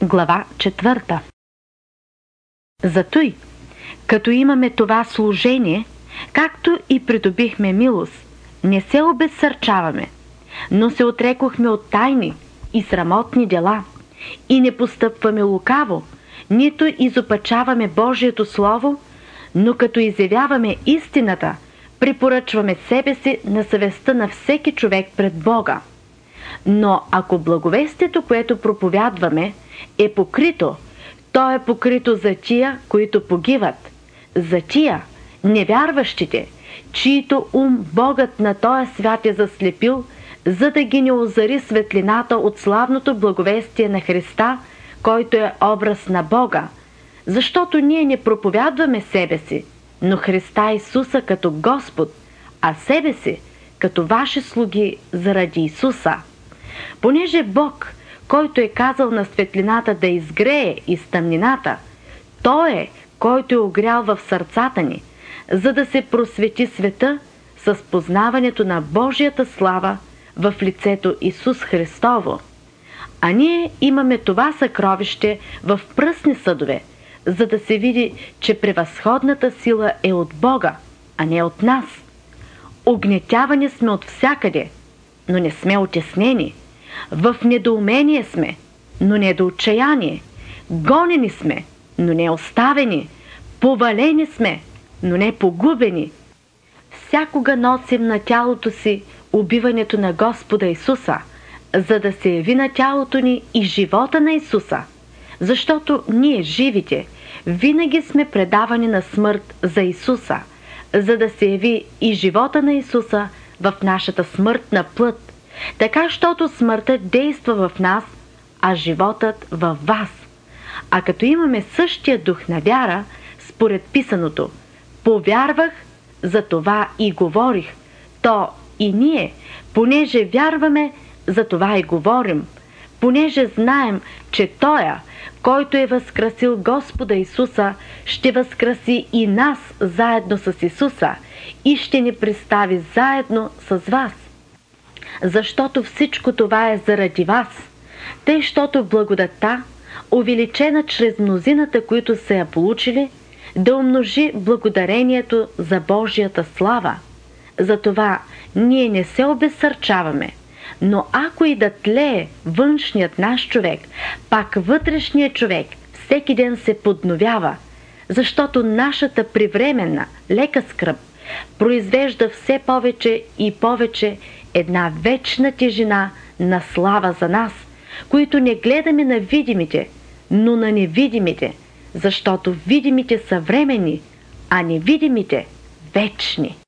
Глава 4. Затуй, като имаме това служение, както и придобихме милост, не се обезсърчаваме, но се отрекохме от тайни и срамотни дела и не постъпваме лукаво, нито изопачаваме Божието Слово, но като изявяваме истината, препоръчваме себе си на съвестта на всеки човек пред Бога. Но ако благовестието, което проповядваме, е покрито, то е покрито за тия, които погиват, за тия, невярващите, чието ум Богът на този свят е заслепил, за да ги не озари светлината от славното благовестие на Христа, който е образ на Бога. Защото ние не проповядваме себе си, но Христа Исуса като Господ, а себе си като ваши слуги заради Исуса. Понеже Бог, който е казал на светлината да изгрее из тъмнината, Той е, който е огрял в сърцата ни, за да се просвети света с познаването на Божията слава в лицето Исус Христово. А ние имаме това съкровище в пръстни съдове, за да се види, че превъзходната сила е от Бога, а не от нас. Огнетявани сме от всякъде, но не сме утеснени. В недоумение сме, но не до отчаяние. Гонени сме, но не оставени. Повалени сме, но не погубени. Всякога носим на тялото си убиването на Господа Исуса, за да се яви на тялото ни и живота на Исуса. Защото ние, живите, винаги сме предавани на смърт за Исуса, за да се яви и живота на Исуса в нашата смъртна плът, така, щото смъртът действа в нас, а животът във вас. А като имаме същия дух на вяра, според писаното, повярвах, за това и говорих, то и ние, понеже вярваме, за това и говорим, понеже знаем, че Тоя, който е възкрасил Господа Исуса, ще възкраси и нас заедно с Исуса и ще ни представи заедно с вас. Защото всичко това е заради вас, тъй щото благодатта, увеличена чрез мнозината, които са я получили, да умножи благодарението за Божията слава. Затова ние не се обезсърчаваме, но ако и да тлее външният наш човек, пак вътрешният човек всеки ден се подновява, защото нашата привременна, лека скръб произвежда все повече и повече една вечна тежина на слава за нас, които не гледаме на видимите, но на невидимите, защото видимите са временни, а невидимите вечни.